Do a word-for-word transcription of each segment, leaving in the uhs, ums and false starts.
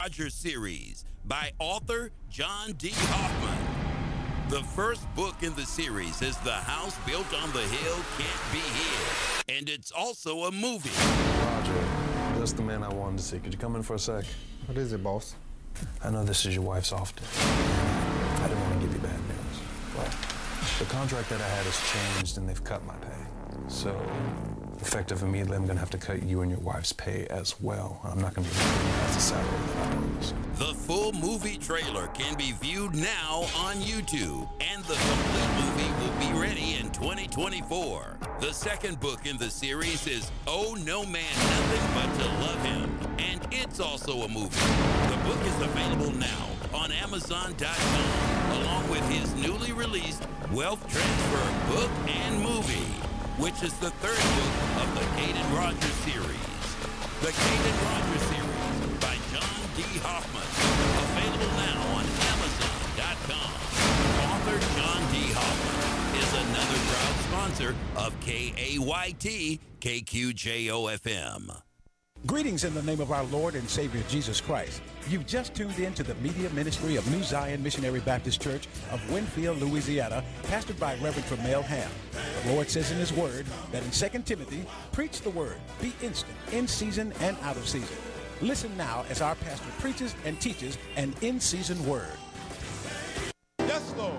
Rogers series by author John D. Hoffman. The first book in the series is The House Built on the Hill Can't Be Hid, and it's also a movie. Roger, that's the man I wanted to see. Could you come in for a sec? What is it, boss? I know this is your wife's off day. I didn't want to give you bad news, but the contract that I had has changed and they've cut my pay. So, effective immediately, I'm gonna have to cut you and your wife's pay as well. I'm not gonna be able to pay the salary that I promised. The full movie trailer can be viewed now on YouTube, and the complete movie will be ready in twenty twenty-four. The second book in the series is Oh No Man Nothing But to Love Him, and it's also a movie. The book is available now on Amazon dot com, along with his newly released Wealth Transfer book and movie, which is the third book of the Caden Rogers series. The Caden Rogers series by John D. Hoffman, available now on Amazon dot com. Author John D. Hoffman is another proud sponsor of K A Y T K Q J O F M. Greetings in the name of our Lord and Savior Jesus Christ. You've just tuned in to the media ministry of New Zion Missionary Baptist Church of Winfield, Louisiana, pastored by Reverend Tremel Ham. The Lord says in his word that in Second Timothy, preach the word, be instant, in season and out of season. Listen now as our pastor preaches and teaches an in-season word. Yes, Lord.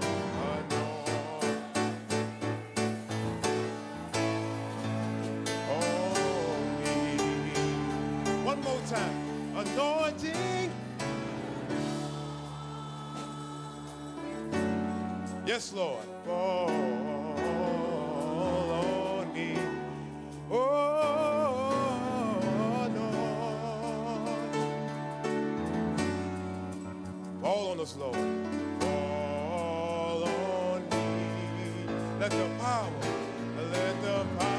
Time. Anointing. Yes, Lord. Fall on me. Oh, Lord. Fall on us, Lord. Fall on me. Let the power, let the power.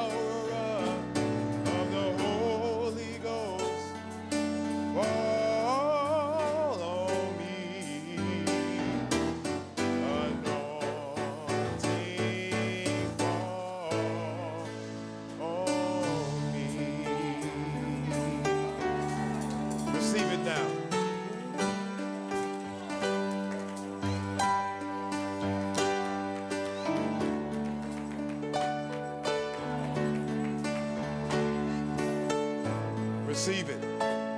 Receive it.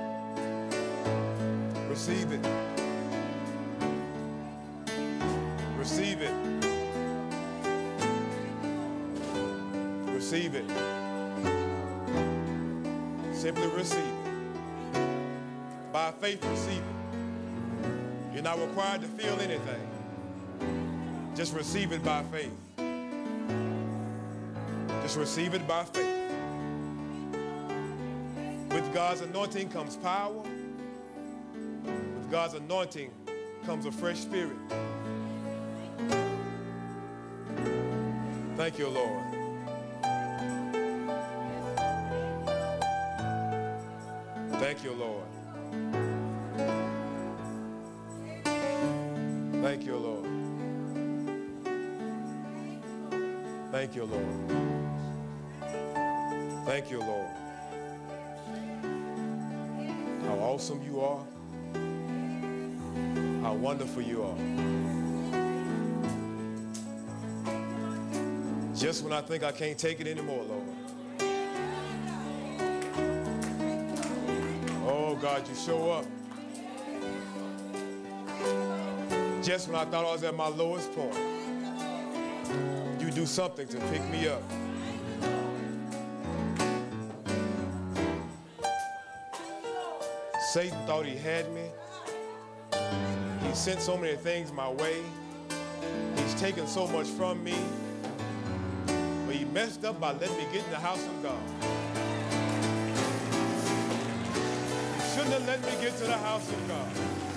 Receive it. Receive it. Receive it. Simply receive it. By faith, receive it. You're not required to feel anything. Just receive it by faith. Just receive it by faith. With God's anointing comes power. With God's anointing comes a fresh spirit. Thank you, Lord. Thank you, Lord. Thank you, Lord. Thank you, Lord. Thank you, Lord. How awesome you are. How wonderful you are. Just when I think I can't take it anymore, Lord. Oh, God, you show up. Just when I thought I was at my lowest point, you do something to pick me up. Satan thought he had me. He sent so many things my way. He's taken so much from me. But he messed up by letting me get in the house of God. He shouldn't have let me get to the house of God.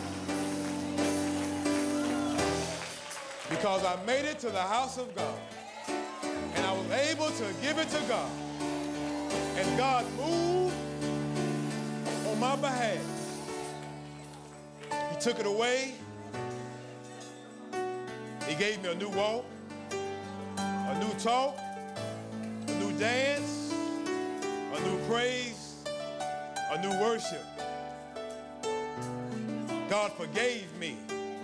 Because I made it to the house of God. And I was able to give it to God. And God moved on my behalf. He took it away. He gave me a new walk, a new talk, a new dance, a new praise, a new worship. God forgave me.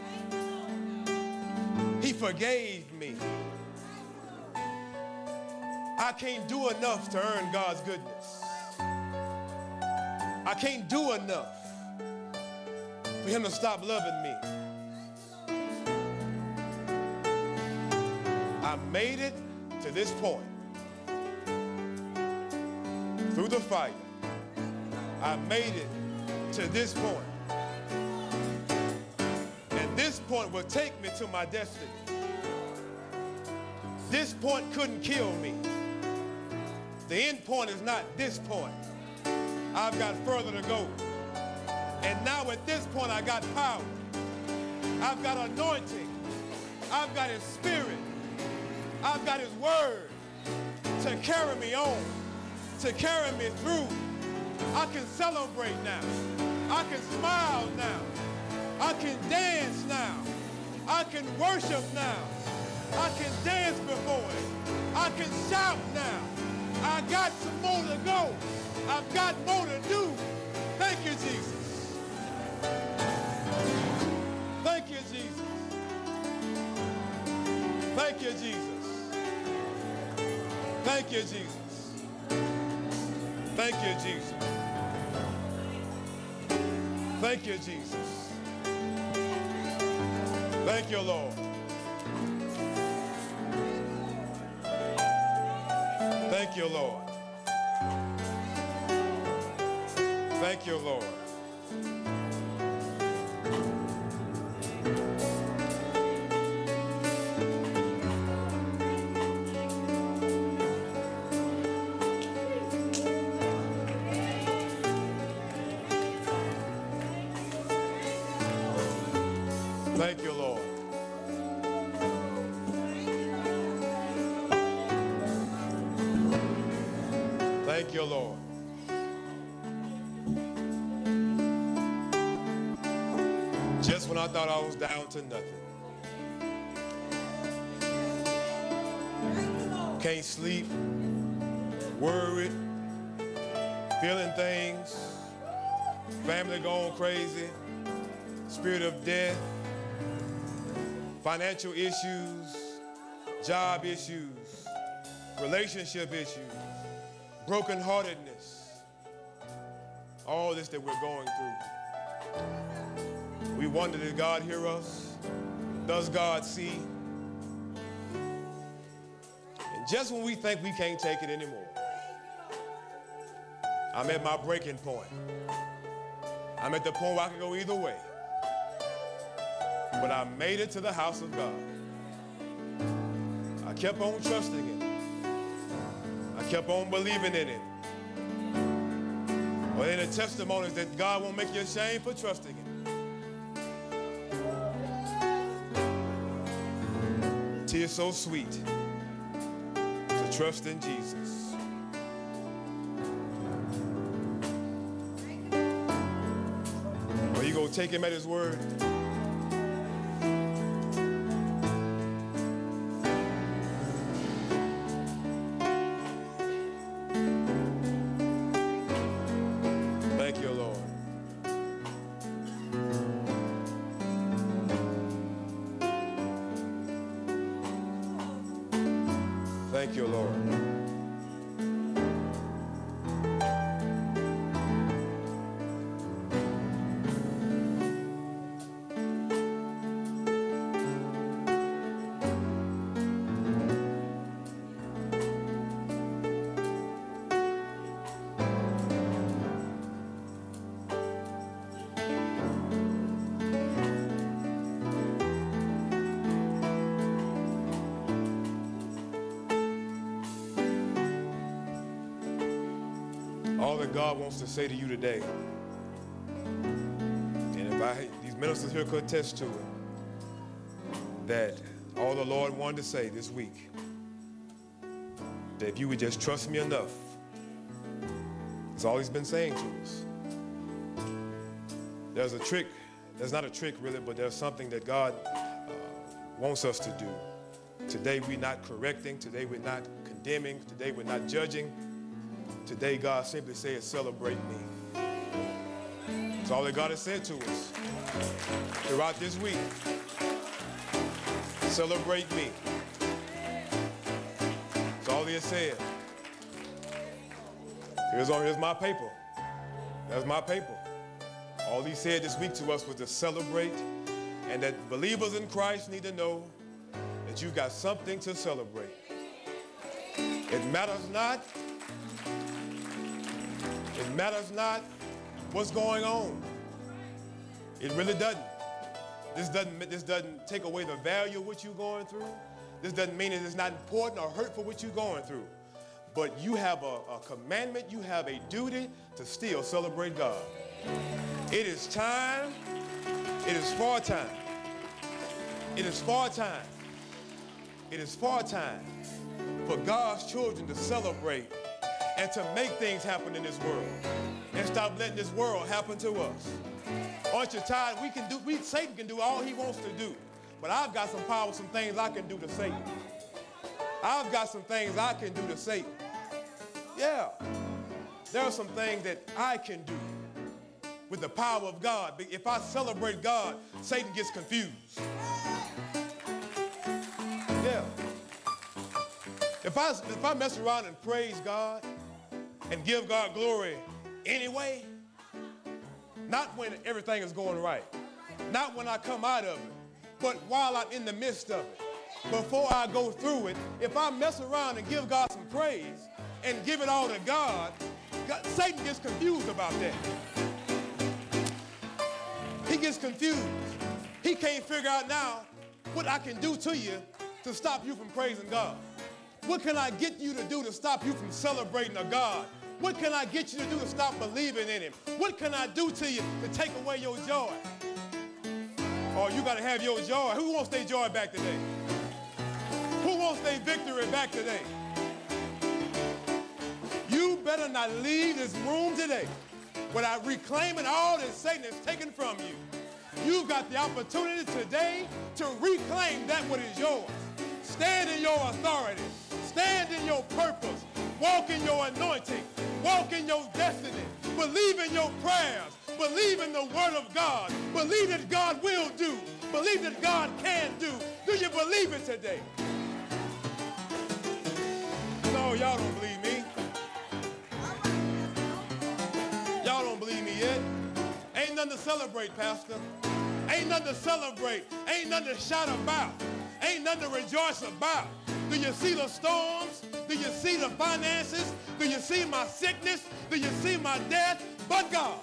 He forgave me. I can't do enough to earn God's goodness. I can't do enough for him to stop loving me. I made it to this point. Through the fire, I made it to this point. And this point will take me to my destiny. This point couldn't kill me. The end point is not this point. I've got further to go. And now at this point, I got power. I've got anointing. I've got his spirit. I've got his word to carry me on, to carry me through. I can celebrate now. I can smile now. I can dance now. I can worship now. I can dance before him. I can shout now. I got some more to go. I've got more to do. Thank you, Jesus. Thank you, Jesus. Thank you, Jesus. Thank you, Jesus. Thank you, Jesus. Thank you, Jesus. Thank you, Lord. Thank you, Lord. Thank you, Lord. Thank you, Lord. Thank you, Lord. Just when I thought I was down to nothing. Can't sleep, worried, feeling things, family going crazy, spirit of death, financial issues, job issues, relationship issues, brokenheartedness, all this that we're going through. We wonder, did God hear us? Does God see? And just when we think we can't take it anymore, I'm at my breaking point. I'm at the point where I can go either way. But I made it to the house of God. I kept on trusting him. I kept on believing in him. Well, in the testimonies that God won't make you ashamed for trusting him. It is so sweet to trust in Jesus. Are you going to take him at his word? Thank you, Lord. Thank you, Lord. All that God wants to say to you today, and if I, these ministers here could attest to it, that all the Lord wanted to say this week, that if you would just trust me enough, that's all he's been saying to us. There's a trick, there's not a trick really, but there's something that God uh, wants us to do. Today we're not correcting, today we're not condemning, today we're not judging. Today, God simply says, celebrate me. That's all that God has said to us throughout this week. Celebrate me. That's all he has said. Here's, all, here's my paper. That's my paper. All he said this week to us was to celebrate, and that believers in Christ need to know that you've got something to celebrate. It matters not. It matters not what's going on. It really doesn't. This doesn't, this doesn't take away the value of what you're going through. This doesn't mean that it's not important or hurtful what you're going through. But you have a, a commandment, you have a duty to still celebrate God. It is time, it is far time. It is far time. It is far time for God's children to celebrate and to make things happen in this world and stop letting this world happen to us. Aren't you tired? We can do, we, Satan can do all he wants to do, but I've got some power, some things I can do to Satan. I've got some things I can do to Satan. Yeah, there are some things that I can do with the power of God. If I celebrate God, Satan gets confused. Yeah. If I, if I mess around and praise God and give God glory anyway, not when everything is going right, not when I come out of it, but while I'm in the midst of it, before I go through it, if I mess around and give God some praise and give it all to God, God, Satan gets confused about that. He gets confused. He can't figure out now what I can do to you to stop you from praising God. What can I get you to do to stop you from celebrating a God? What can I get you to do to stop believing in him? What can I do to you to take away your joy? Oh, you got to have your joy. Who wants their joy back today? Who wants their victory back today? You better not leave this room today without reclaiming all that Satan has taken from you. You've got the opportunity today to reclaim that what is yours. Stand in your authority. Stand in your purpose. Walk in your anointing. Walk in your destiny. Believe in your prayers. Believe in the word of God. Believe that God will do. Believe that God can do. Do you believe it today? No, y'all don't believe me. Y'all don't believe me yet. Ain't nothing to celebrate, Pastor. Ain't nothing to celebrate. Ain't nothing to shout about. Ain't nothing to rejoice about. Do you see the storms? Do you see the finances? Do you see my sickness? Do you see my death? But God.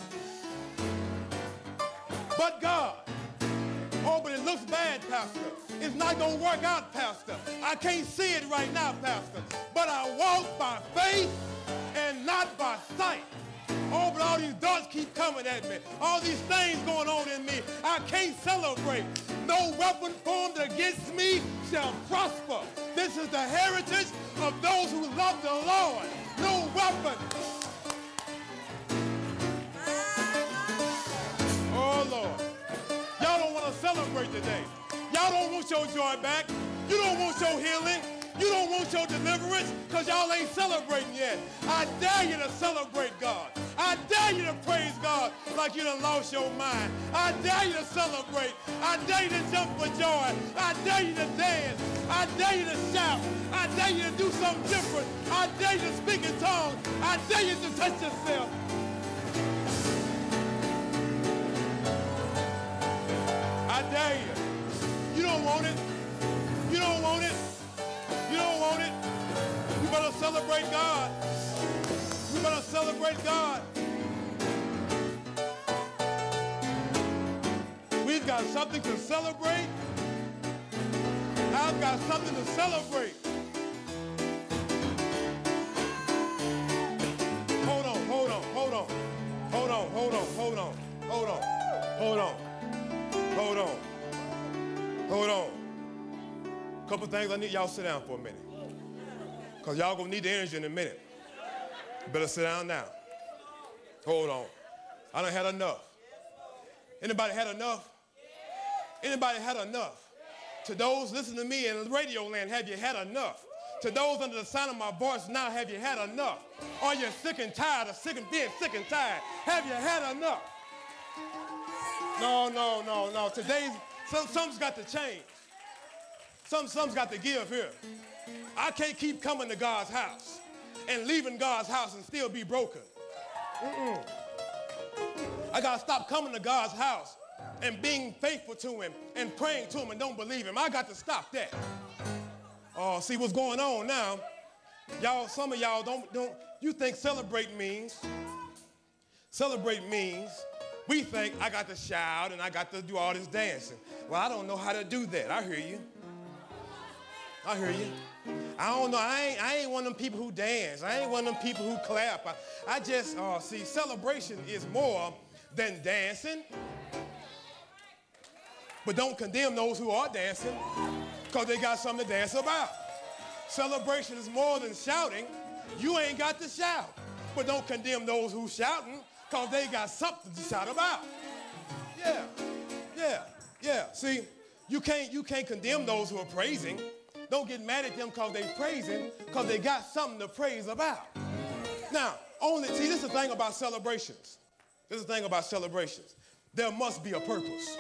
But God. Oh, but it looks bad, Pastor. It's not going to work out, Pastor. I can't see it right now, Pastor. But I walk by faith and not by sight. Oh, but all these darts keep coming at me. All these things going on in me. I can't celebrate. No weapon formed against me shall prosper. This is the heritage of those who love the Lord. No weapon. Oh, Lord. Y'all don't want to celebrate today. Y'all don't want your joy back. You don't want your healing. You don't want your deliverance because y'all ain't celebrating yet. I dare you to celebrate God. I dare you to praise God like you done lost your mind. I dare you to celebrate. I dare you to jump for joy. I dare you to dance. I dare you to shout. I dare you to do something different. I dare you to speak in tongues. I dare you to touch yourself. I dare you. You don't want it. You don't want it. You don't want it. You better celebrate God. You better celebrate God. We've got something to celebrate. I've got something to celebrate. Hold on, hold on, hold on. Hold on, hold on, hold on, hold on, hold on, hold on, hold on. Couple things I need y'all sit down for a minute. Because y'all gonna need the energy in a minute. You better sit down now. Hold on. I done had enough. Anybody had enough? Anybody had enough? To those listening to me in radio land, have you had enough? To those under the sound of my voice now, have you had enough? Are you sick and tired or sick and being sick and tired? Have you had enough? No, no, no, no. Today's, some, something's got to change. Some, something's got to give here. I can't keep coming to God's house and leaving God's house and still be broken. Mm-mm. I got to stop coming to God's house and being faithful to him and praying to him and don't believe him. I got to stop that. Oh, see what's going on now. Y'all, some of y'all don't, don't, you think celebrate means, celebrate means, we think I got to shout and I got to do all this dancing. Well, I don't know how to do that. I hear you. I hear you. I don't know. I ain't, I ain't one of them people who dance. I ain't one of them people who clap. I, I just, uh, see, celebration is more than dancing. But don't condemn those who are dancing because they got something to dance about. Celebration is more than shouting. You ain't got to shout. But don't condemn those who shouting because they got something to shout about. Yeah, yeah, yeah. See, you can't, you can't condemn those who are praising. Don't get mad at them because they praising because they got something to praise about. Now, only, see, this is the thing about celebrations. This is the thing about celebrations. There must be a purpose.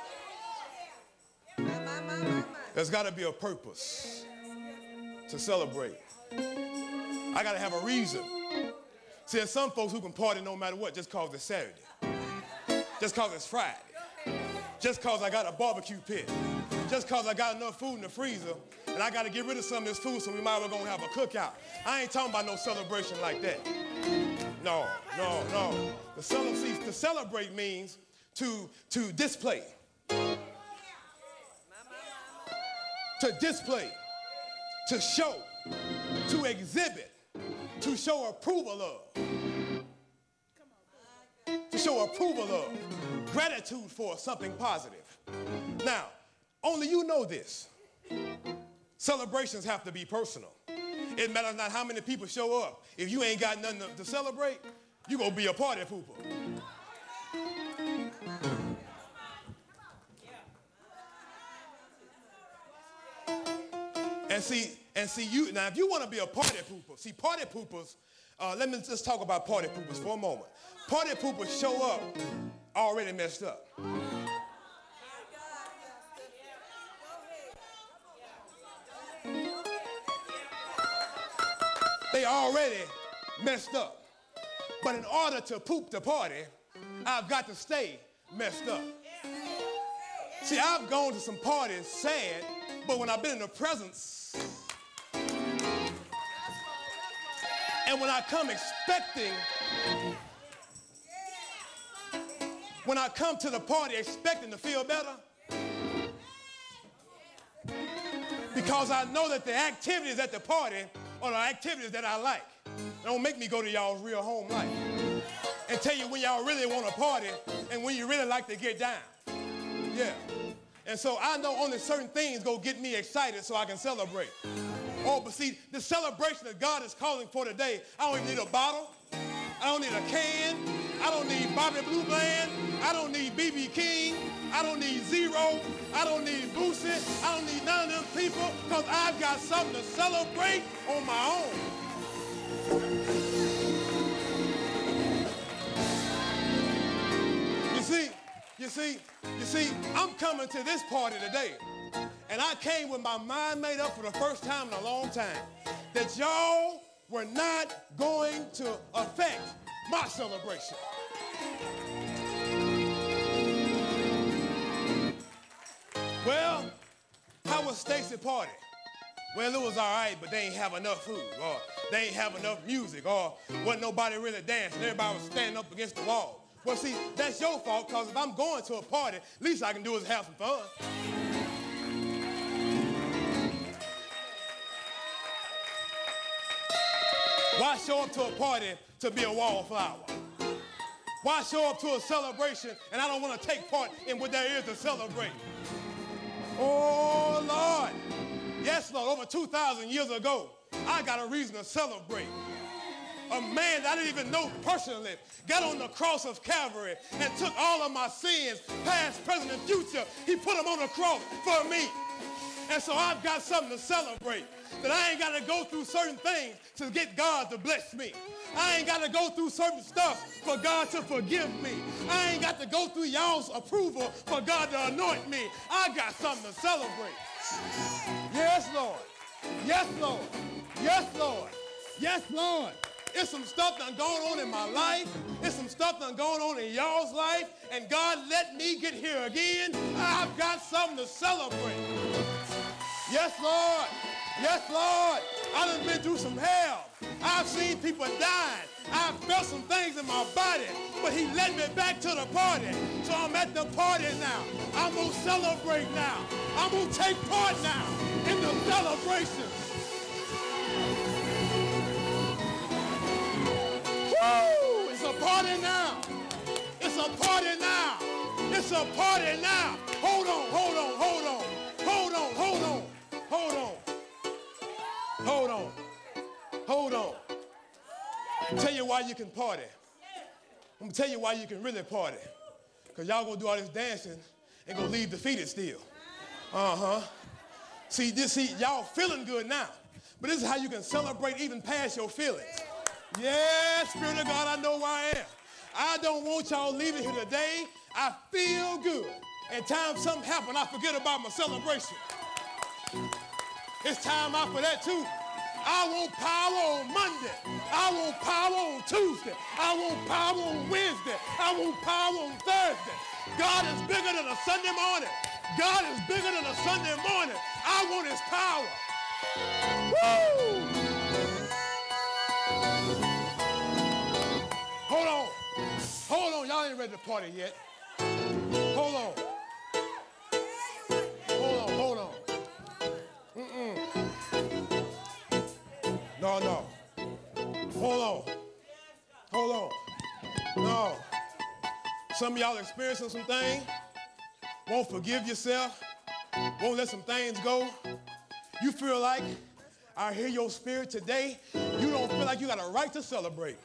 There's got to be a purpose to celebrate. I got to have a reason. See, there's some folks who can party no matter what just because it's Saturday. Just because it's Friday. Just because I got a barbecue pit. Just because I got enough food in the freezer and I got to get rid of some of this food so we might as well go have a cookout. I ain't talking about no celebration like that. No, no, no. The, cele- see, to celebrate means to, to display. To display. To show. To exhibit. To show approval of. To show approval of. Gratitude for something positive. Now, only you know this. Celebrations have to be personal. It matters not how many people show up. If you ain't got nothing to, to celebrate, you gonna be a party pooper. And see, and see you, now if you want to be a party pooper, see party poopers, uh, let me just talk about party poopers for a moment. Party poopers show up already messed up. They already messed up. But in order to poop the party, I've got to stay messed up. See, I've gone to some parties sad, but when I've been in the presence, and when I come expecting, when I come to the party expecting to feel better, because I know that the activities at the party are the activities that I like. Don't make me go to y'all's real home life and tell you when y'all really want to party and when you really like to get down. Yeah. And so I know only certain things go get me excited so I can celebrate. Oh, but see, the celebration that God is calling for today, I don't even need a bottle. I don't need a can. I don't need Bobby Blue Bland. I don't need B B King. I don't need Zero. I don't need Boosie. I don't need none of them people because I've got something to celebrate on my own. You see, you see, you see, I'm coming to this party today, and I came with my mind made up for the first time in a long time that y'all were not going to affect my celebration. Well, how was Stacy's party? Well, it was all right, but they ain't have enough food, or they ain't have enough music, or wasn't nobody really dancing. Everybody was standing up against the wall. Well, see, that's your fault, because if I'm going to a party, least I can do is have some fun. Why show up to a party to be a wallflower? Why show up to a celebration and I don't want to take part in what there is to celebrate? Oh, Lord. Yes, Lord, over two thousand years ago, I got a reason to celebrate. A man that I didn't even know personally got on the cross of Calvary and took all of my sins, past, present, and future. He put them on the cross for me. And so I've got something to celebrate, that I ain't got to go through certain things to get God to bless me. I ain't got to go through certain stuff for God to forgive me. I ain't got to go through y'all's approval for God to anoint me. I got something to celebrate. Yes, Lord. Yes, Lord. Yes, Lord. Yes, Lord. It's some stuff done going on in my life. It's some stuff done going on in y'all's life. And God let me get here again. I've got something to celebrate. Yes, Lord. Yes, Lord. I done been through some hell. I've seen people dying. I've felt some things in my body. But he led me back to the party. So I'm at the party now. I'm going to celebrate now. I'm going to take part now in the celebration. Woo! It's a party now. It's a party now. It's a party now. Hold on, hold on, hold on. Hold on, hold on, hold on. Hold on. Hold on. I'll tell you why you can party. I'm going to tell you why you can really party. Because y'all going to do all this dancing and going to leave defeated still. Uh-huh. See, this, see, y'all feeling good now. But this is how you can celebrate even past your feelings. Yeah, Spirit of God, I know where I am. I don't want y'all leaving here today. I feel good. And time something happen, I forget about my celebration. It's time out for that too. I want power on Monday. I want power on Tuesday. I want power on Wednesday. I want power on Thursday. God is bigger than a Sunday morning. God is bigger than a Sunday morning. I want his power. Woo! Hold on. Hold on. Y'all ain't ready to party yet. Hold on. Hold on. Hold on. Mm-mm. No, no. Hold on. Hold on. No. Some of y'all experiencing some things, won't forgive yourself, won't let some things go. You feel like, I hear your spirit today, you don't feel like you got a right to celebrate.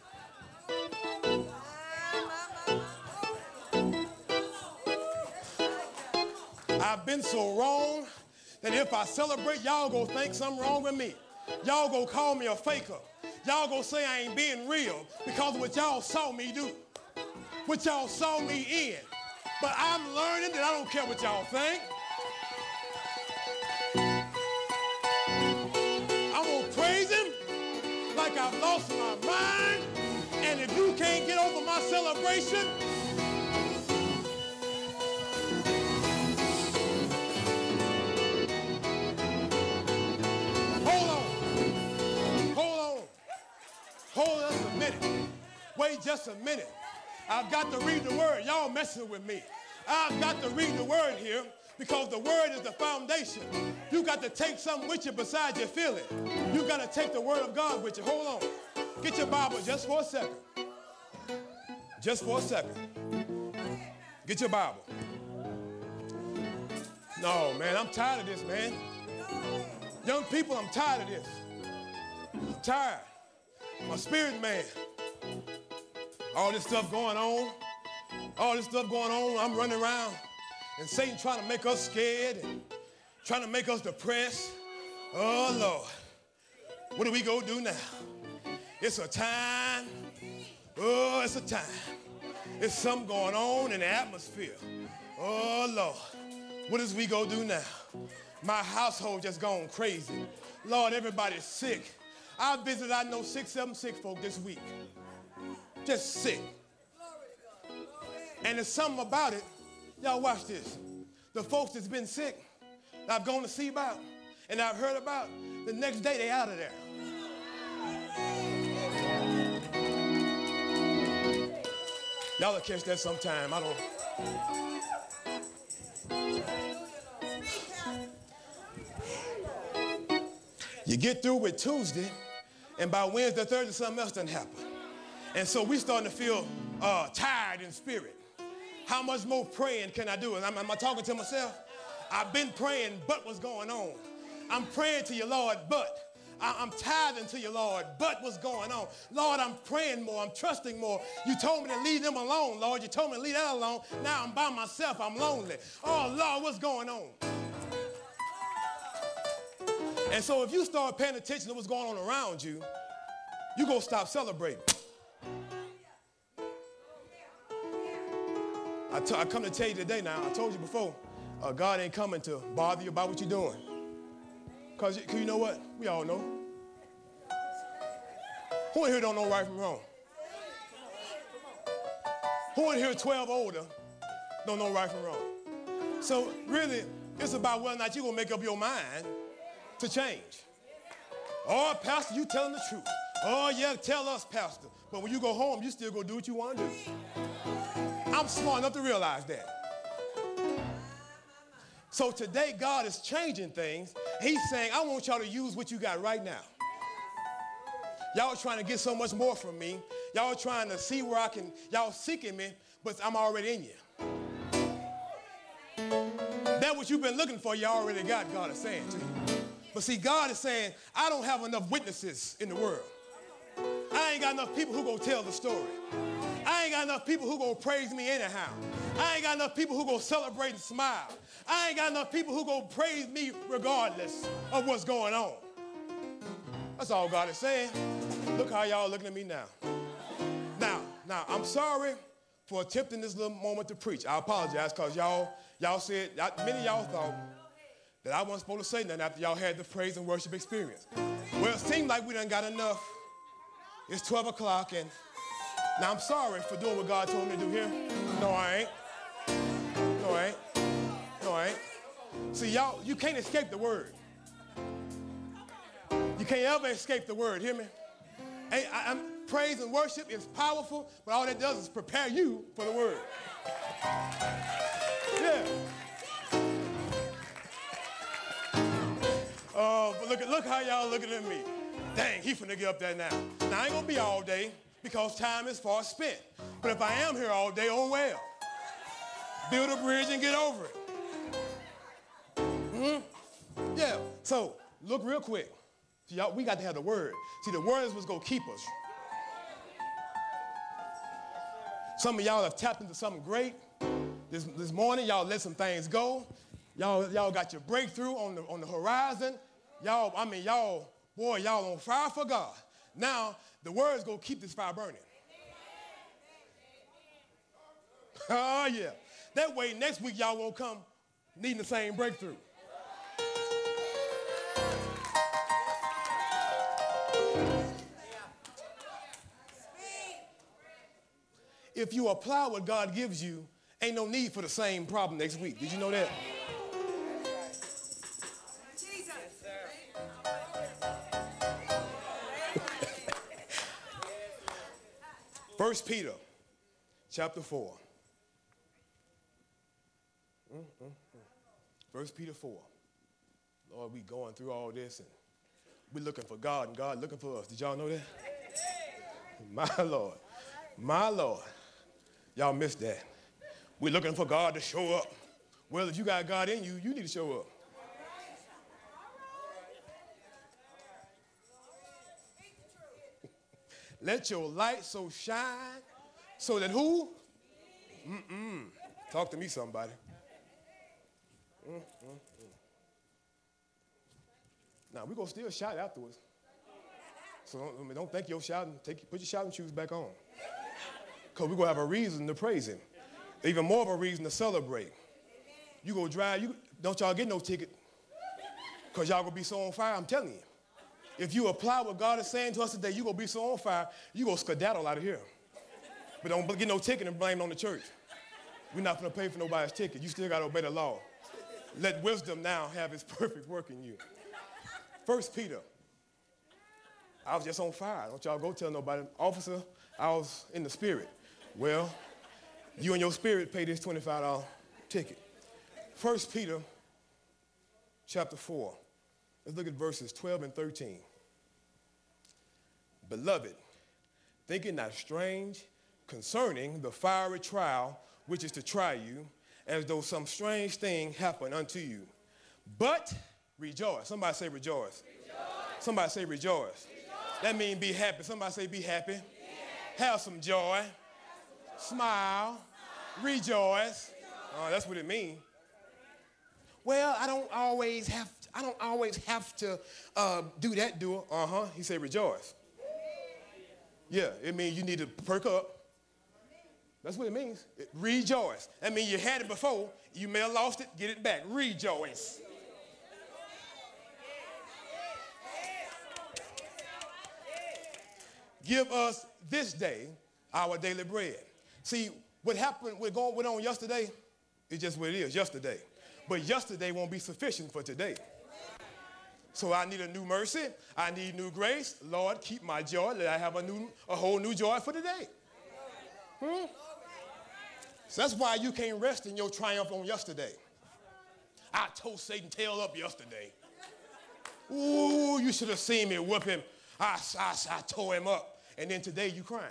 I've been so wrong that if I celebrate, y'all gonna think something wrong with me. Y'all gonna call me a faker. Y'all gonna say I ain't being real because of what y'all saw me do, what y'all saw me in. But I'm learning that I don't care what y'all think. I'm gonna praise him like I've lost my mind. And if you can't get over my celebration, hold on. Hold on. Hold us a minute. Wait just a minute. I've got to read the word. Y'all messing with me. I've got to read the word here because the word is the foundation. You got to take something with you besides your feeling. You got to take the word of God with you. Hold on. Get your Bible just for a second. Just for a second. Get your Bible. No, man, I'm tired of this, man. Young people, I'm tired of this. I'm tired. My spirit man. All this stuff going on. All this stuff going on. I'm running around. And Satan trying to make us scared and trying to make us depressed. Oh, Lord. What do we go do now? It's a time. Oh, it's a time. It's something going on in the atmosphere. Oh, Lord. What is we go do now? My household just gone crazy. Lord, everybody's sick. I visited, I know, six, seven sick folk this week. Just sick. And there's something about it. Y'all watch this. The folks that's been sick, I've gone to see about, and I've heard about, the next day they out of there. Y'all will catch that sometime. I don't. You get through with Tuesday, and by Wednesday, Thursday, something else done happen. And so we starting to feel uh, tired in spirit. How much more praying can I do? Am, am I talking to myself? I've been praying, but what's going on? I'm praying to you, Lord, but. I, I'm tithing to you, Lord, but what's going on? Lord, I'm praying more. I'm trusting more. You told me to leave them alone, Lord. You told me to leave that alone. Now I'm by myself. I'm lonely. Oh, Lord, what's going on? And so if you start paying attention to what's going on around you, you're going to stop celebrating. I, t- I come to tell you today now, I told you before, uh, God ain't coming to bother you about what you're doing. Because you, you know what? We all know. Who in here don't know right from wrong? Who in here twelve older don't know right from wrong? So really, it's about whether or not you're going to make up your mind to change. Oh, Pastor, you telling the truth. Oh, yeah, tell us, Pastor. But when you go home, you still go do what you want to do. I'm smart enough to realize that. So today, God is changing things. He's saying, I want y'all to use what you got right now. Y'all trying to get so much more from me. Y'all trying to see where I can, y'all seeking me, but I'm already in you. That what you've been looking for, you already got, God is saying to you. But see, God is saying, I don't have enough witnesses in the world. I ain't got enough people who gonna tell the story. I ain't got enough people who gonna praise me anyhow. I ain't got enough people who gonna celebrate and smile. I ain't got enough people who gonna praise me regardless of what's going on. That's all God is saying. Look how y'all looking at me now. Now, now, I'm sorry for attempting this little moment to preach. I apologize because y'all, y'all said, many of y'all thought that I wasn't supposed to say nothing after y'all had the praise and worship experience. Well, it seemed like we done got enough. It's twelve o'clock, and now I'm sorry for doing what God told me to do here. No, I ain't. No, I ain't. No, I ain't. See, y'all, you can't escape the word. You can't ever escape the word, hear me? Hey, I, I'm, praise and worship is powerful, but all that does is prepare you for the word. Yeah. Oh, but look, at, look how y'all looking at me. Dang, he finna get up there now. Now, I ain't gonna be all day because time is far spent. But if I am here all day, oh well. Build a bridge and get over it. Mm-hmm. Yeah, so look real quick. See, y'all, we got to have the word. See, the word is what's gonna keep us. Some of y'all have tapped into something great. This, this morning, y'all let some things go. Y'all, y'all got your breakthrough on the, on the horizon. Y'all, I mean, y'all, boy, y'all on fire for God. Now, the word's gonna keep this fire burning. Oh, yeah. That way, next week, y'all won't come needing the same breakthrough. If you apply what God gives you, ain't no need for the same problem next week. Did you know that? First Peter chapter four. Mm-mm-mm. First Peter four. Lord, we going through all this and we're looking for God and God looking for us. Did y'all know that? My Lord. My Lord. Y'all missed that. We're looking for God to show up. Well, if you got God in you, you need to show up. Let your light so shine so that who? Mm-mm. Talk to me, somebody. Mm-mm-mm. Now, we're going to still shout afterwards. So don't, don't think you're shouting. Take, put your shouting shoes back on. Because we're going to have a reason to praise him. Even more of a reason to celebrate. You go drive, you don't y'all get no ticket. Because y'all going to be so on fire, I'm telling you. If you apply what God is saying to us today, you're going to be so on fire, you're going to skedaddle out of here. But don't get no ticket and blame it on the church. We're not going to pay for nobody's ticket. You still got to obey the law. Let wisdom now have its perfect work in you. First Peter. I was just on fire. Don't y'all go tell nobody. Officer, I was in the spirit. Well, you and your spirit pay this twenty-five dollar ticket. First Peter chapter four. Let's look at verses twelve and thirteen. Beloved, think it not strange concerning the fiery trial which is to try you, as though some strange thing happened unto you. But rejoice. Somebody say rejoice. Rejoice. Somebody say rejoice. Rejoice. That means be happy. Somebody say be happy. Be happy. Have some joy. Have some joy. Smile. Smile. Rejoice. Rejoice. Oh, that's what it means. Well, I don't always have to, I don't always have to uh, do that, do it. Uh-huh. He said, rejoice. Yeah, it means you need to perk up. That's what it means. It, rejoice. That means you had it before. You may have lost it. Get it back. Rejoice. Give us this day our daily bread. See, what happened, what going went on yesterday is just what it is, yesterday. But yesterday won't be sufficient for today. So I need a new mercy. I need new grace. Lord, keep my joy. Let I have a new, a whole new joy for today. Hmm? So that's why you can't rest in your triumph on yesterday. I told Satan tail up yesterday. Ooh, you should have seen me whip him. I, I, I tore him up. And then today you crying.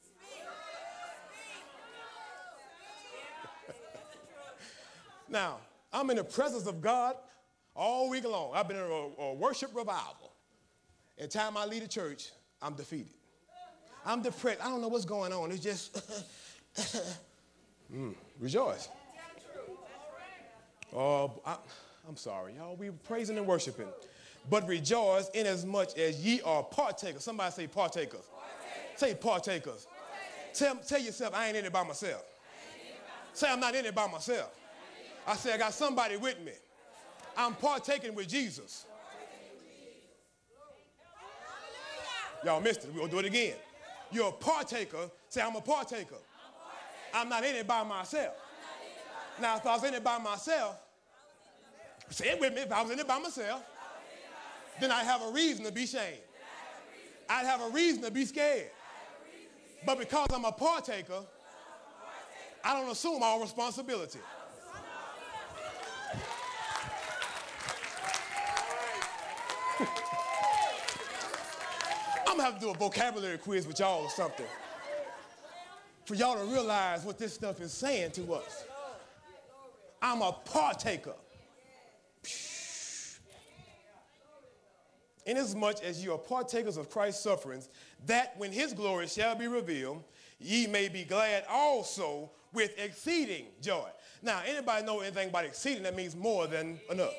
Now, I'm in the presence of God all week long. I've been in a, a worship revival. Every time I lead a church, I'm defeated. I'm depressed. I don't know what's going on. It's just, mm, rejoice. Oh, I, I'm sorry, y'all. We were praising and worshiping. But rejoice inasmuch as ye are partakers. Somebody say partakers. Partakers. Say partakers. Partakers. Tell, tell yourself, I ain't in it by myself. Say, I'm not in it by myself. I say, I got somebody with me. I'm partaking with Jesus. Y'all missed it. We'll do it again. You're a partaker. Say, I'm a partaker. I'm not in it by myself. Now, if I was in it by myself, say it with me. If I was in it by myself, then I have a reason to be shamed. I'd have a reason to be scared. But because I'm a partaker, I don't assume all responsibility. I'm gonna have to do a vocabulary quiz with y'all or something for y'all to realize what this stuff is saying to us. I'm a partaker. Inasmuch as you are partakers of Christ's sufferings, that when his glory shall be revealed, ye may be glad also with exceeding joy. Now, anybody know anything about exceeding? That means more than enough.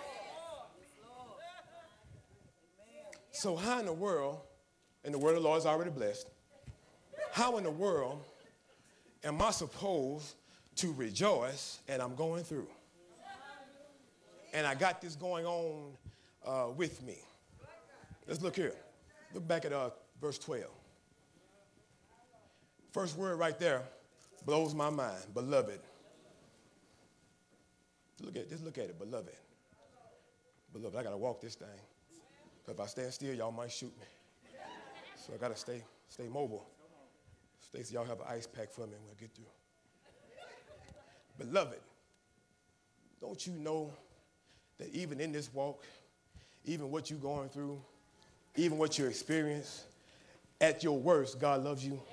So how in the world, and the word of the Lord is already blessed, how in the world am I supposed to rejoice and I'm going through? And I got this going on uh, with me. Let's look here. Look back at uh, verse twelve. First word right there blows my mind. Beloved. Look at just look at it, beloved. Beloved, I gotta walk this thing. Because if I stand still, y'all might shoot me. So I gotta stay, stay mobile. Stacy, y'all have an ice pack for me and we'll get through. Beloved, don't you know that even in this walk, even what you're going through, even what you experience, at your worst, God loves you.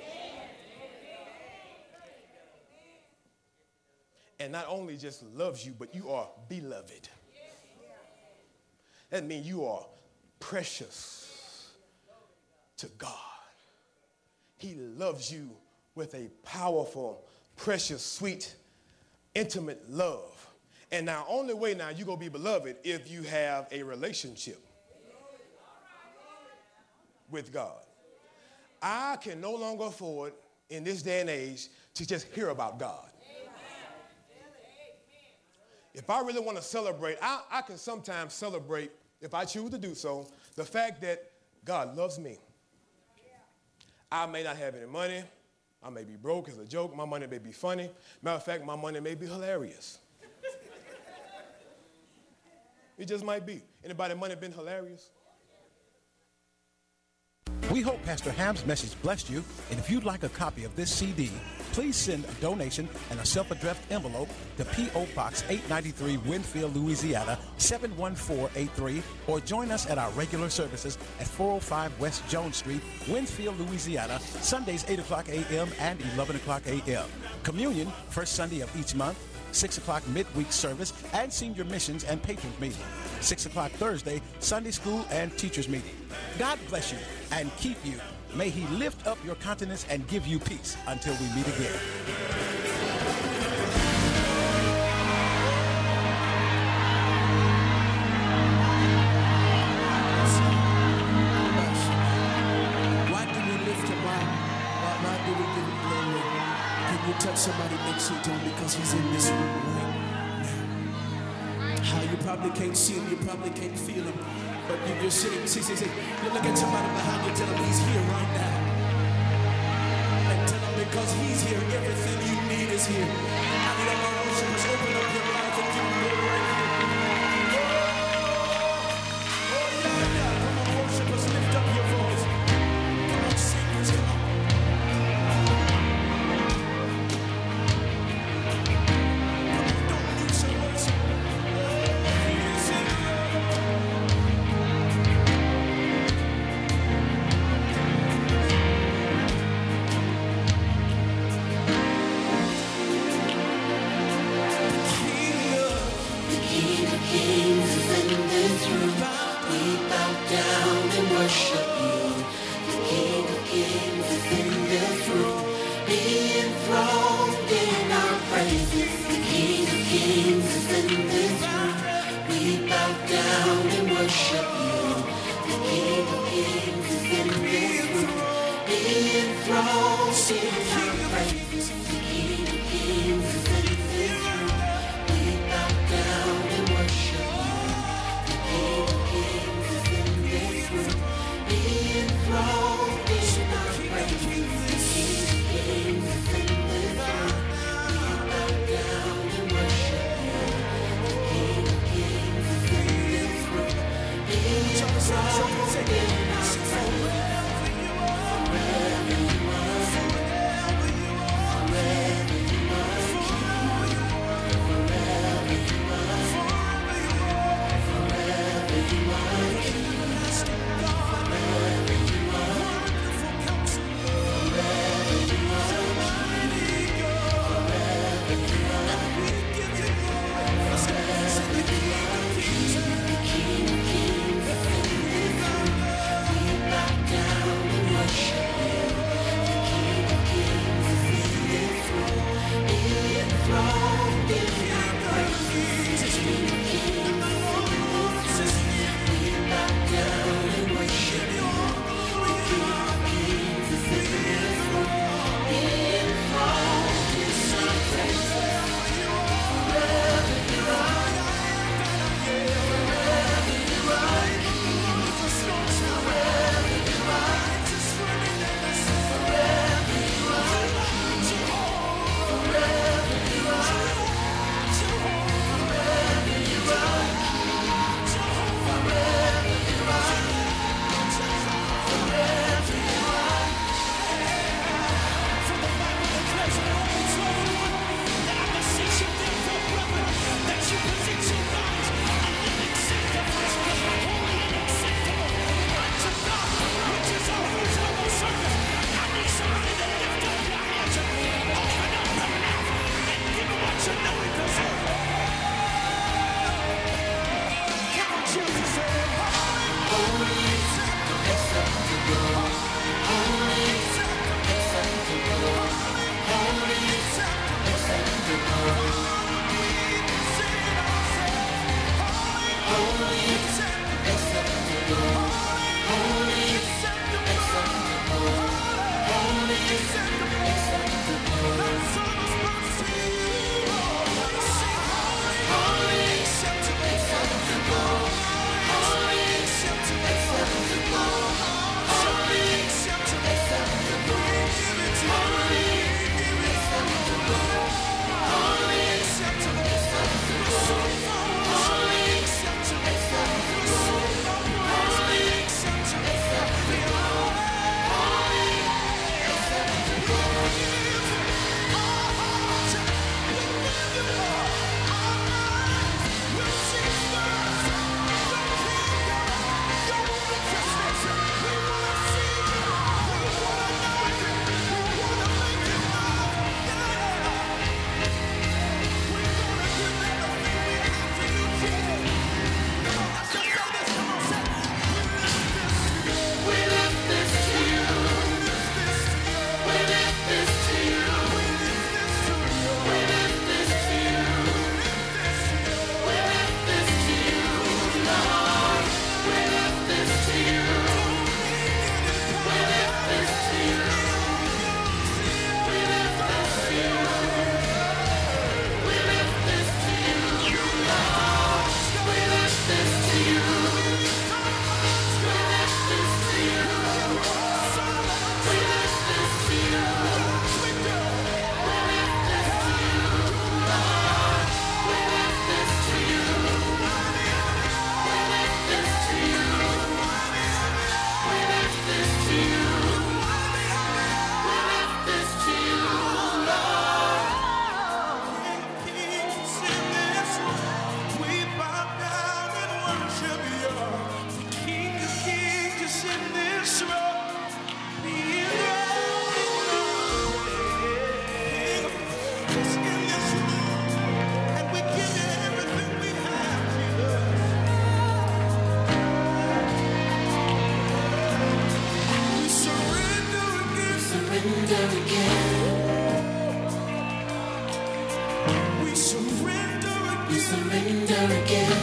And not only just loves you, but you are beloved. That means you are precious to God. He loves you with a powerful, precious, sweet, intimate love. And now, only way now you're going to be beloved if you have a relationship with God. I can no longer afford, in this day and age, to just hear about God. If I really want to celebrate, I, I can sometimes celebrate, if I choose to do so, the fact that God loves me. I may not have any money. I may be broke as a joke. My money may be funny. Matter of fact, my money may be hilarious. It just might be. Anybody money been hilarious? We hope Pastor Ham's message blessed you, and if you'd like a copy of this C D, please send a donation and a self-addressed envelope to P O Box eight ninety-three, Winfield, Louisiana, seven one four eight three, or join us at our regular services at four oh five West Jones Street, Winfield, Louisiana, Sundays eight o'clock a m and eleven o'clock a m Communion, first Sunday of each month, six o'clock midweek service, and senior missions and patrons meeting. six o'clock Thursday, Sunday school and teachers meeting. God bless you and keep you. May he lift up your countenance and give you peace until we meet again. somebody next to him because he's in this room right now. How you probably can't see him, you probably can't feel him, but you're sitting, see, see, see. Look at somebody behind you, tell him he's here right now. And tell him because he's here, everything you need is here. I need all our worshipers, open up your mouth and give him glory right here. Oh, oh yeah, yeah. Come on, worshipers, lift up your voice. Come on, singers, come on. We bow down and worship you. The King of Kings. surrender again. We surrender again. We surrender again.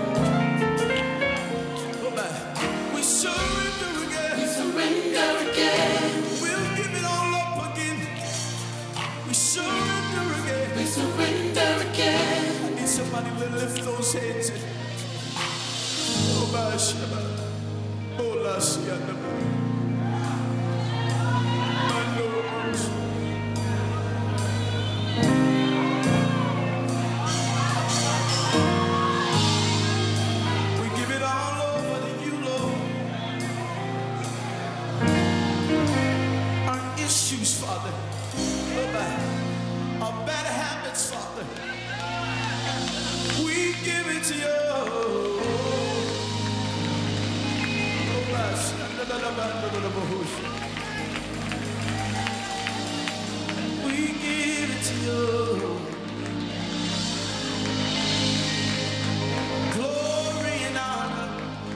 Oh my. We surrender again. We surrender again. We'll give it all up again. We surrender again. We surrender again. I need somebody to lift those hands. And, oh my Shabbat. Oh la Shabbat. My Lord. We give it all over to you, Lord. Our issues, Father. Oh my. Our bad habits, Father. We give it to you. Oh my. We give it to you. Glory and honor,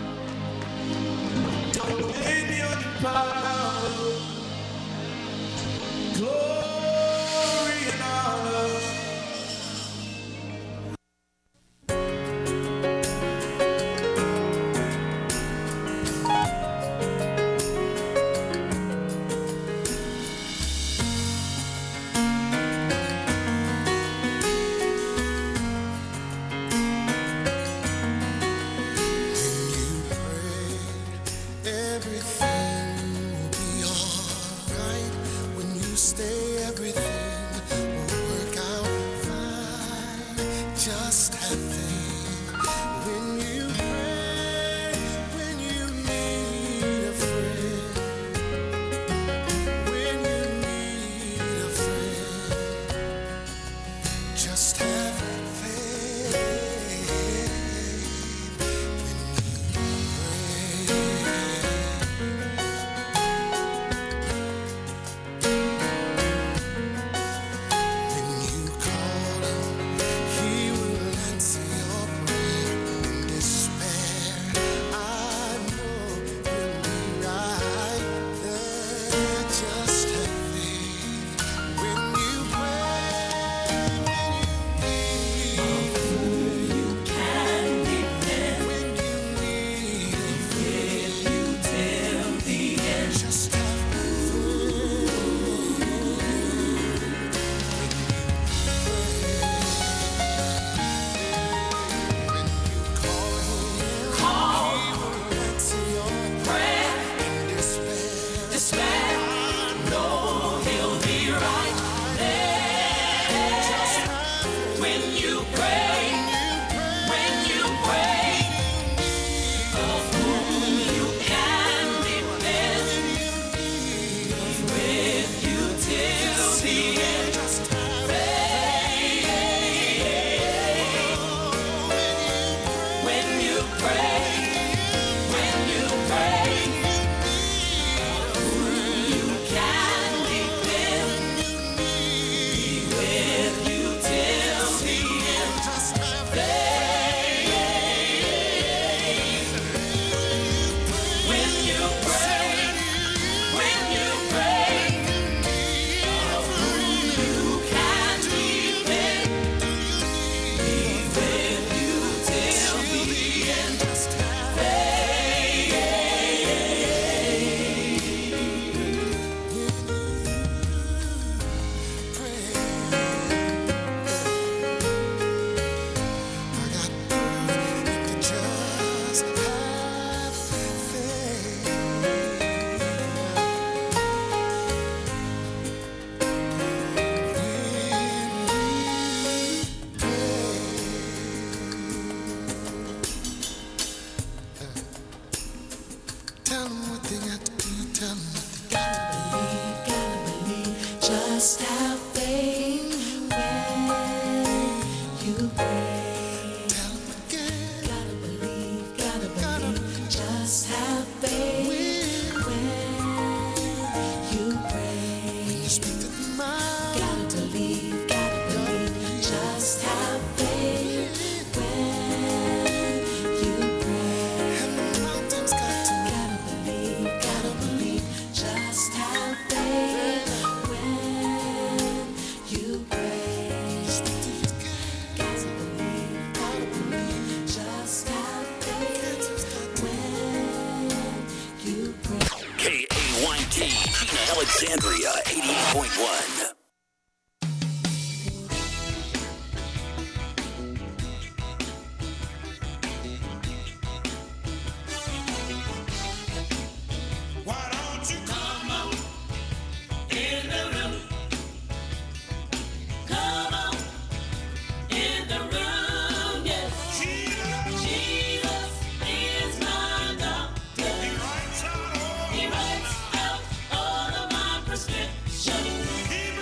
dominion and power. Glory and honor. He will answer your Alexandria eighty-eight point one. He writes out all of my prescriptions. He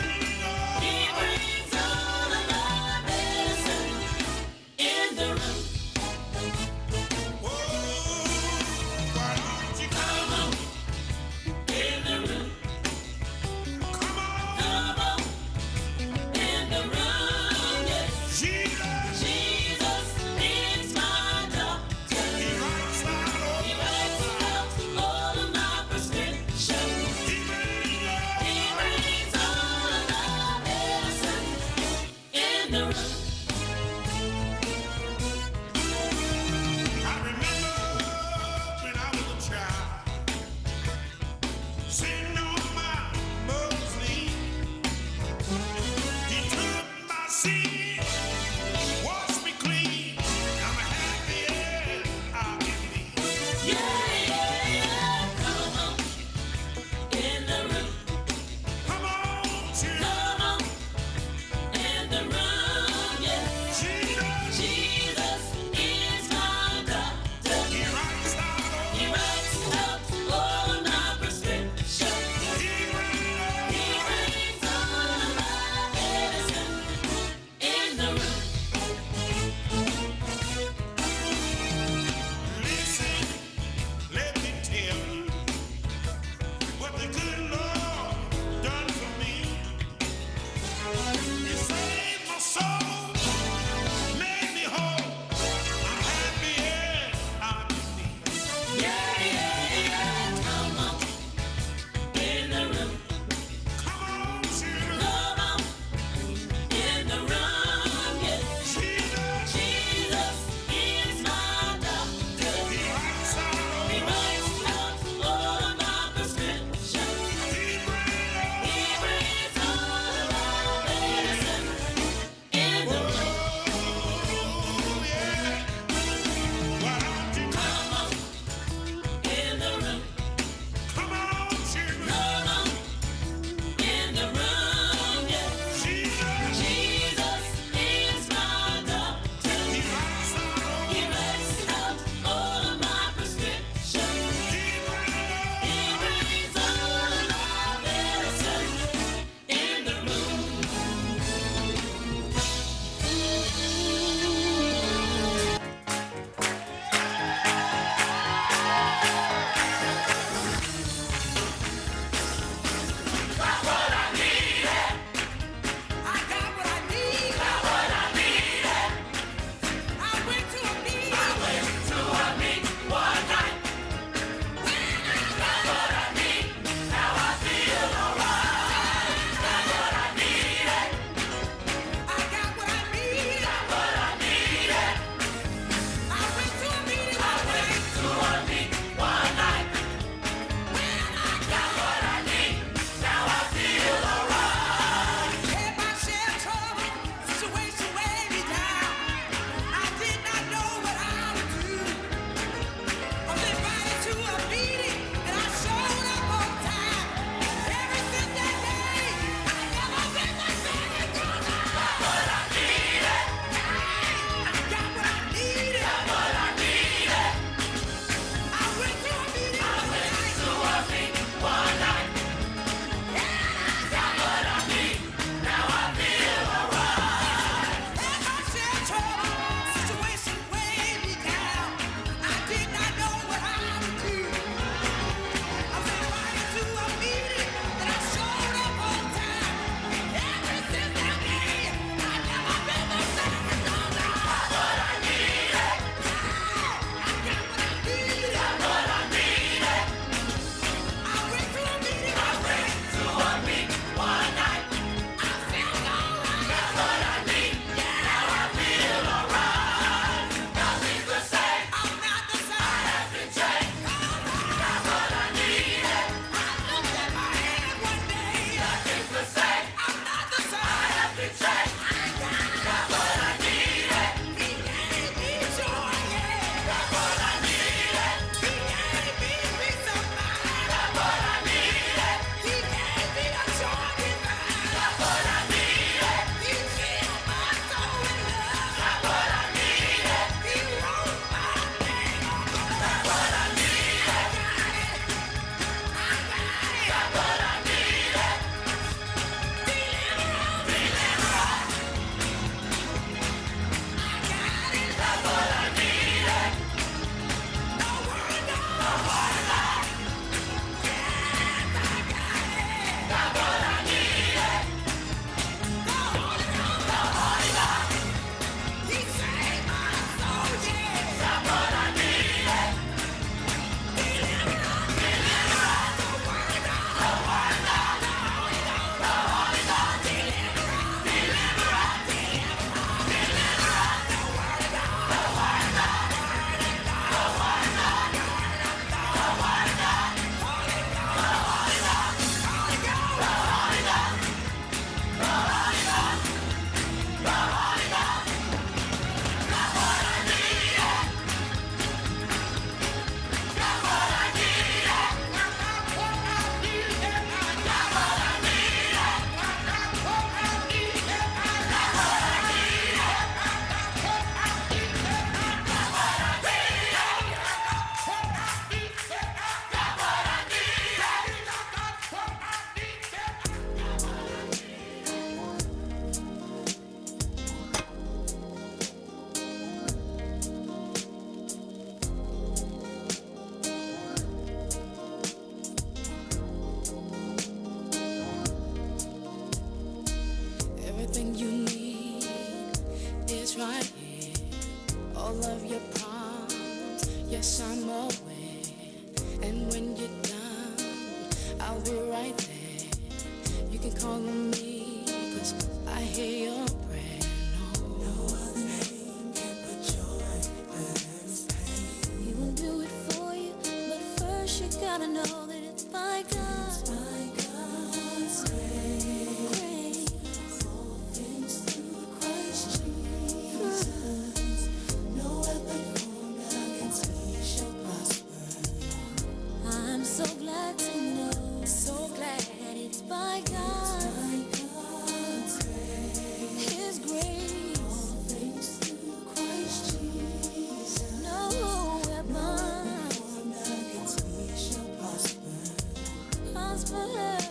all of your problems. Yes, I'm aware. And when you're down, I'll be right there. You can call on me, cause I hear your prayer. No, no other name can put joy where there is pain. He will do it for you, but first you gotta know that it's by God. It's by God's grace. All things through Christ Jesus. No weapon formed against me shall prosper. I'm so glad to know, so glad that it's by God. It's by God's grace. His grace. All things through Christ Jesus. No weapon formed against me shall prosper. Prosper.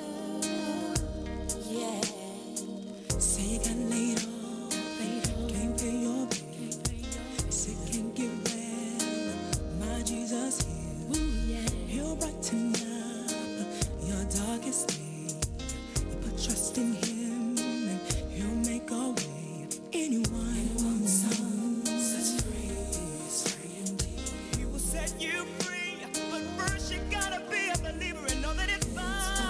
Yeah. Say you got laid off, can't pay your bill. Sick and get well, my Jesus heal. He'll brighten up your darkest day. You put trust in Him and He'll make a way. Anyone who's sets free is free indeed. He will set you free, but first you gotta be a believer and know that it's by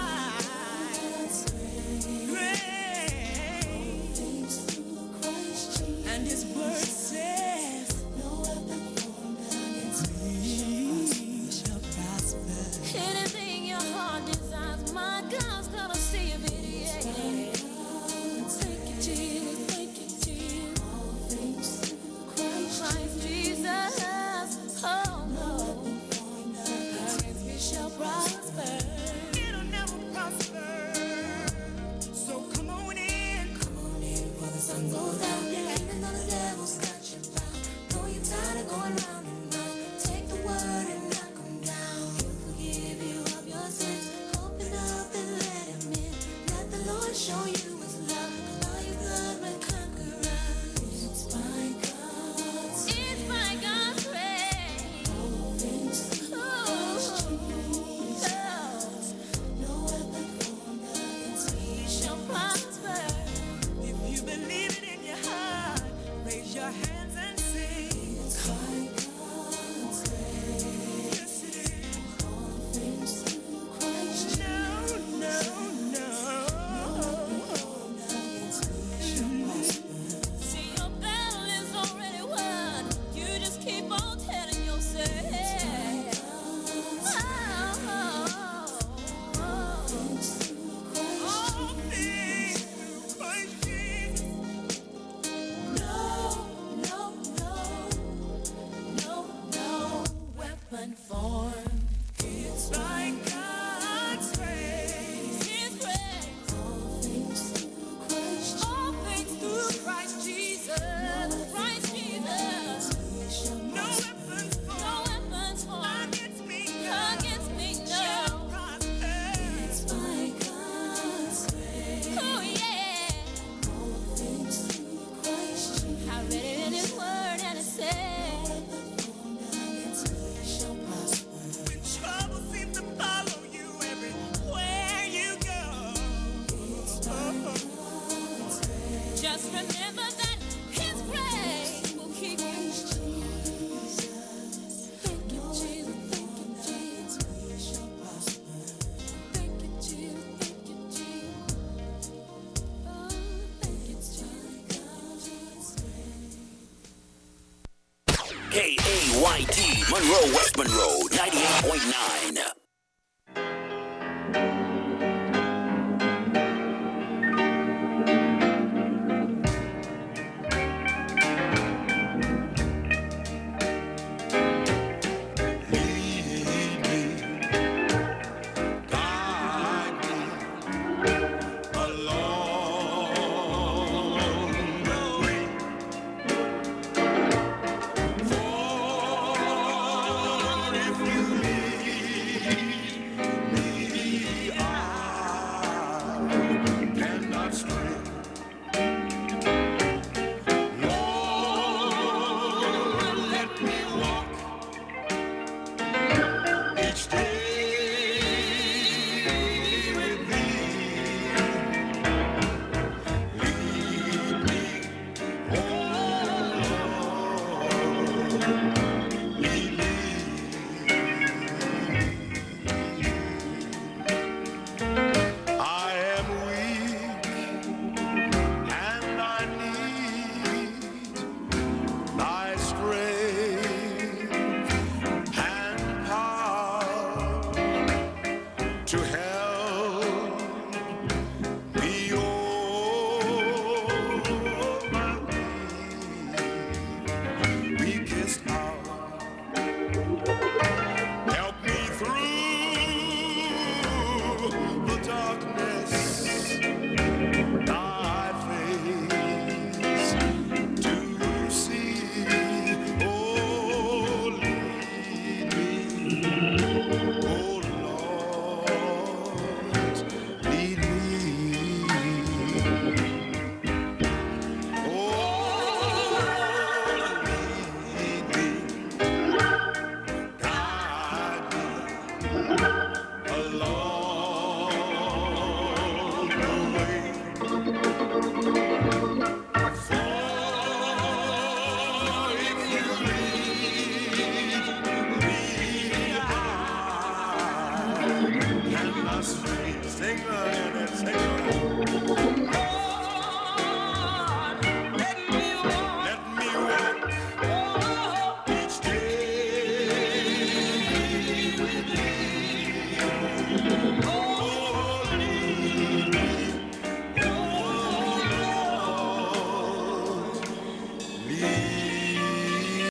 grace. And His word says, no weapon formed against me shall prosper. Anything your heart desires, my God's gonna see of it. Yeah. Thank you, Jesus. Thank you, Jesus. All things through Christ, Christ Jesus. Oh no, against me shall prosper. It'll never prosper. So come on in. Come on in for the sun goes down. Yeah. Even though the devil's got you bound, know you're tired of going round and round. Take the word and knock him down. He'll forgive you of your sins. Open up and let Him in. Let the Lord show you His love. Allow your blood will conquer us. It's by God's It's by God's grace. All things through Christ Jesus. No weapon formed against me shall prosper. If you believe it in your heart, raise your hands and sing. It's by God's grace. Yes, it is. All things through Christ No, no, no. See, your battle is already won. You just keep on telling yourself. Oh, oh, oh, All things through Christ Jesus. no, no, no, no, no weapon formed. It's by God's grace. His grace. All things through Christ All things through Christ Jesus. Christ Jesus. No weapons No formed weapons formed against me shall against me, no. prosper. It's by God's grace. Oh, yeah. All things through Christ Jesus. I read it in His word and it said, Against me shall prosper. When trouble seems to follow you everywhere you go. just remember that His grace will keep you. Thank you, Jesus. Thank you, Jesus. Thank you, Jesus. Thank you, Jesus. Oh, thank you, Jesus. K A Y T, Monroe, West Monroe, ninety-eight point nine.